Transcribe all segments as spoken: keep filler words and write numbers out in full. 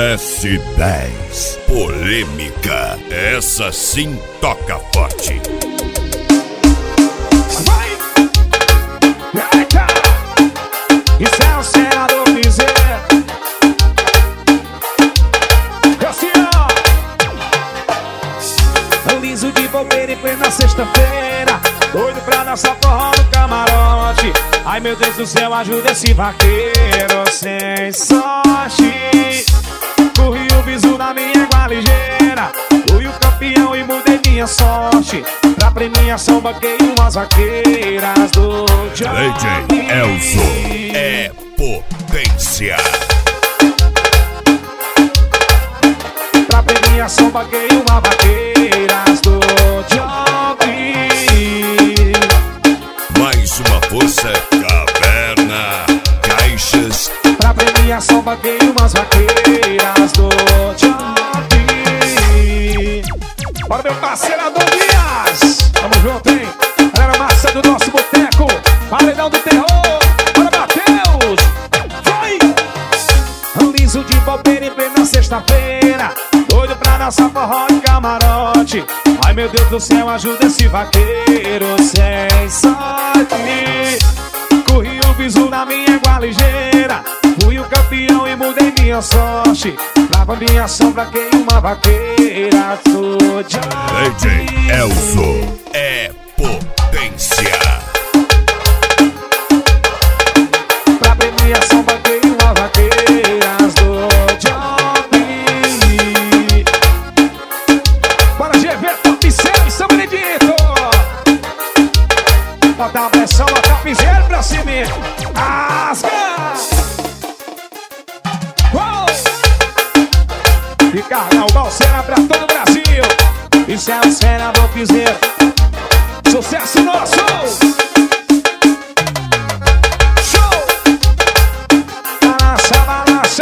S dez. Polêmica. Essa sim toca forte. Vai! Eita! Isso é o senador Piseiro. Assim, ó. Liso de bobeira em plena sexta-feira, doido pra dançar forró no camarote. Ai meu Deus do céu, ajuda esse vaqueiro sem sorte. Corri o bizu na minha égua ligeira, fui o campeão e mudei minha sorte. Pra premiação banquei umas vaqueiras do D J Elzo é potência. Pra premiação banquei uma vaqueiras do Johnny. Mais uma força, caverna, caixas. Pra premiação banquei umas vaqueiras do Johnny. Bora meu parceiro Adonias, tamo junto, hein? Galera massa do nosso boteco, paredão do terror. Bora Mateus, vai! Liso de bobeira em plena sexta-feira, doido pra dançar forró de camarote. Ai meu Deus do céu, ajuda esse vaqueiro sem sorte. Corri o bizu na minha égua ligeira, fui o campeão e mudei minha sorte. Pra minha sombra quem uma vaqueira do D J Elzo é potência. Pra premiação banquei uma vaqueiras do Johnny. Bora G V, top seis, São Benedito. Bota a pressão, bota a piseira pra cima. Asca! Uou! E carnal, balseira pra todo o Brasil. Isso é o senador Piseiro. Sucesso nosso! Show! Balança, balança.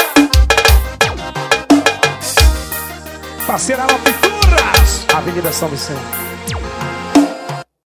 Parceira Pinturas, Avenida São Vicente.